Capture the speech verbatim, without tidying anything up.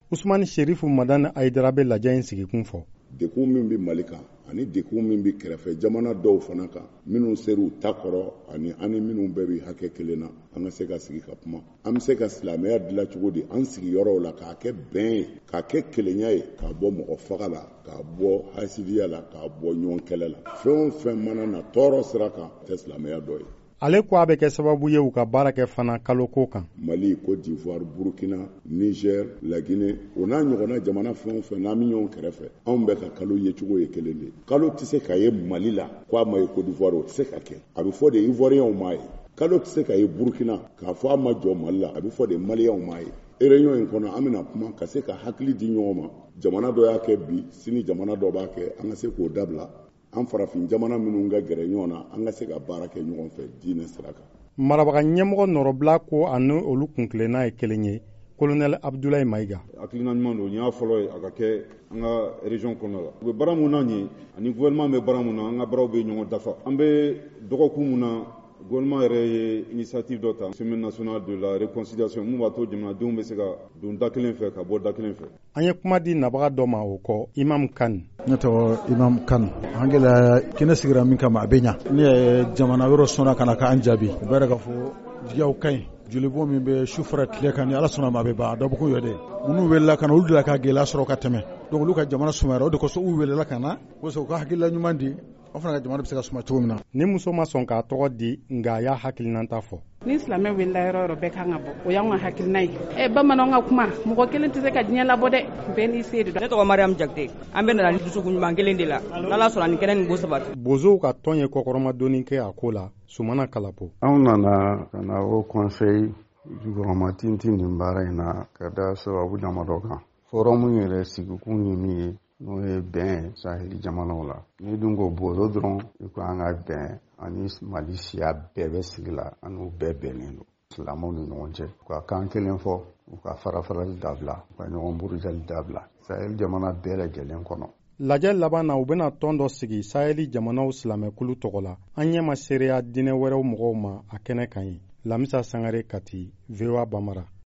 Usmani Sherifu Madani Aidara bɛ lajɛ in sigikun fɔ. Dekun min bɛ Mali kan ani dekun min bɛ kɛrɛfɛ jamana dɔw fana kan minnu ser'u ta kɔrɔ ani ani minnu bɛɛ bɛ hakɛ kelen na an ka se ka sigi ka kuma. An bɛ se ka silamɛya dilan cogo di an sigiyɔrɔw la k'a kɛ bɛn ye k'a kɛ kelenya ye k'a bɔ mɔgɔ faga la k'a bɔ hasidiya la k'a bɔ ɲɔgɔn kɛlɛ la. Fɛn o fɛn mana na tɔɔrɔ sira kan tɛ silamɛya dɔ ye. Ale ko a bɛ kɛ sababu ye u ka baara kɛ fana kalo ko kan. Mali, Côte d'Ivoire, Burkina, Niger, La Guinée, o n'a ɲɔgɔnna jamana fɛn o fɛn n'an bɛ ɲɔgɔn kɛrɛfɛ anw bɛ ka kalo ye cogo ye kelen de. Kalo tɛ se ka ye Mali la k'a ma ye Côte d'Ivoire o tɛ se ka kɛ. A bɛ fɔ de Ivoiriyɛnw m'a ye. Kalo tɛ se ka ye Burkina k'a fɔ a ma jɔ Mali la a bɛ fɔ de Maliyɛnw m'a ye. Réunion in kɔnɔ an bɛna kuma ka se ka hakili di ɲɔgɔn ma. Jamana dɔ y'a kɛ bi sini jamana dɔ b'a kɛ an ka se k'o dabila. An farafin jamana minnu ka gɛrɛ ɲɔgɔn na an ka se ka baara kɛ ɲɔgɔn fɛ diinɛ sira kan. Marabaga ɲɛmɔgɔ nɔrɔbila ko ani olu kuntilenna ye kelen ye. Colonel Abdoulaye Maïga. Hakilina ɲuman don, n y'a fɔlɔ ye a ka kɛ an ka région kɔnɔ la. U bɛ baara mun na ɲɛ ani gouvernement bɛ baara mun na an ka baaraw bɛ ɲɔgɔn dafa. An bɛ dɔgɔkun mun na gouvernement yɛrɛ ye initiative dɔ ta semaine nationale de la réconciliation mun b'a to jamanadenw bɛ se ka don da kelen fɛ ka bɔ da kelen fɛ. An ye kuma di nabaga dɔ ma o kɔ Imam Kane. Ne tɔgɔ Imam Kane. An gɛlɛya kɛnɛ sigira min kama a bɛ ɲa. Ne ye jamana yɔrɔ sɔnna ka na k'an jaabi. U bɛ ka fɔ jigiyaw ka ɲi. Jolibɔ min bɛ su fara tile kan ni Ala sɔnna ma a bɛ ban dɔ bɔ ko yɔ dɛ. Minnu welela ka na olu de la ka gɛlɛya sɔrɔ ka tɛmɛ. Donc olu ka jamana sumayara o de kosɔn u welela ka na kosɔn u ka hakilila ɲuman di. An fana ka jamana bɛ se ka suma cogo min na. Ni muso ma sɔn k'a tɔgɔ di nka a y'a hakilinata fɔ. Ni silamɛ welela yɔrɔ yɔrɔ bɛɛ kan ka bɔ o y'anw ka hakilina ye. Ɛ bamananw ka kuma mɔgɔ kelen tɛ se ka diɲɛ labɔ dɛ bɛɛ n'i se de don. Ne tɔgɔ Mariam Jakite an bɛ na ni dusukun ɲuman kelen de la n'Ala sɔnna nin kɛnɛ nin ko sabati. Bozow ka tɔn ye kɔkɔrɔmadonni kɛ a ko la Sumana Kalapo. Anw nana ka na o conseil jugɔrɔma tintin nin baara in na ka da sababu damadɔ kan. Forum yɛrɛ sigikun ye min ye n'o ye bɛn Saheli jamanaw la. Ni dun ko bozo dɔrɔn i ko an ka bɛn ani Mali siya bɛɛ bɛ sigi la ani u bɛɛ bɛnnen don. Silamɛw ni ɲɔgɔn cɛ u ka kan kelen fɔ u ka farafarali dabila u ka ɲɔgɔn burujali dabila Saheli jamana bɛɛ lajɛlen kɔnɔ. Lajɛ laban na u bɛna tɔn dɔ sigi Saheli jamanaw silamɛkulu tɔgɔ la. An ɲɛ ma seereya diinɛ wɛrɛw mɔgɔw ma a kɛnɛ kan ye. Lamisa Sangare Kati, V O A Bamara.